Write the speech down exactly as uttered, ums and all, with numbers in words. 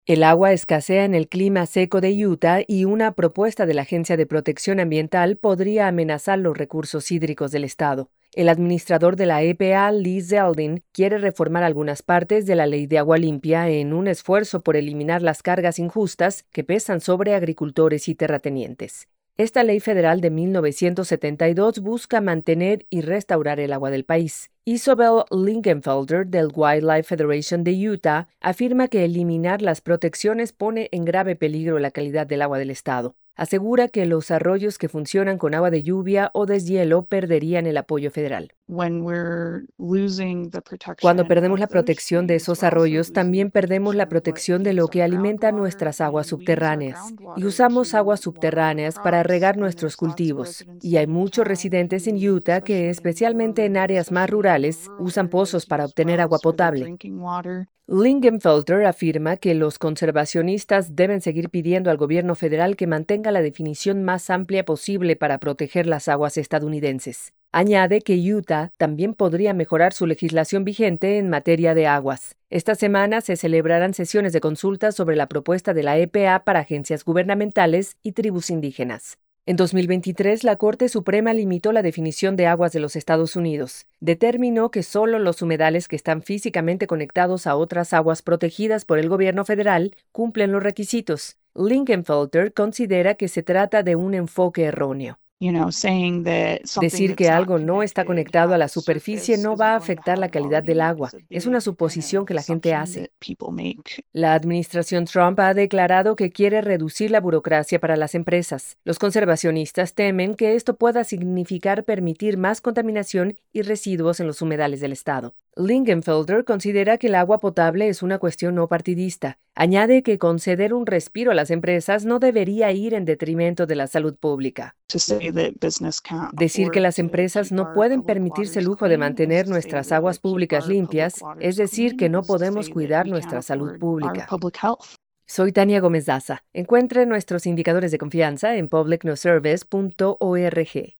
El agua escasea en el clima seco de Utah y una propuesta de la Agencia de Protección Ambiental podría amenazar los recursos hídricos del estado. El administrador de la E P A, Lee Zeldin, quiere reformar algunas partes de la Ley de Agua Limpia en un esfuerzo por eliminar las cargas injustas que pesan sobre agricultores y terratenientes. Esta ley federal de mil novecientos setenta y dos busca mantener y restaurar el agua del país. Isabel Lingenfelder, del Wildlife Federation de Utah, afirma que eliminar las protecciones pone en grave peligro la calidad del agua del estado. Asegura que los arroyos que funcionan con agua de lluvia o deshielo perderían el apoyo federal. Cuando perdemos la protección de esos arroyos, también perdemos la protección de lo que alimenta nuestras aguas subterráneas. Y usamos aguas subterráneas para regar nuestros cultivos. Y hay muchos residentes en Utah que, especialmente en áreas más rurales, usan pozos para obtener agua potable. Lingenfelter afirma que los conservacionistas deben seguir pidiendo al gobierno federal que mantenga la definición más amplia posible para proteger las aguas estadounidenses. Añade que Utah también podría mejorar su legislación vigente en materia de aguas. Esta semana se celebrarán sesiones de consulta sobre la propuesta de la E P A para agencias gubernamentales y tribus indígenas. En dos mil veintitrés, la Corte Suprema limitó la definición de aguas de los Estados Unidos. Determinó que solo los humedales que están físicamente conectados a otras aguas protegidas por el gobierno federal cumplen los requisitos. Lingenfelter considera que se trata de un enfoque erróneo. Decir que algo no está conectado a la superficie no va a afectar la calidad del agua. Es una suposición que la gente hace. La administración Trump ha declarado que quiere reducir la burocracia para las empresas. Los conservacionistas temen que esto pueda significar permitir más contaminación y residuos en los humedales del estado. Lingenfelter considera que el agua potable es una cuestión no partidista. Añade que conceder un respiro a las empresas no debería ir en detrimento de la salud pública. Decir que las empresas no pueden permitirse el lujo de mantener nuestras aguas públicas limpias, es decir, que no podemos cuidar nuestra salud pública. Soy Tania Gómez Daza. Encuentre nuestros indicadores de confianza en public news service punto org.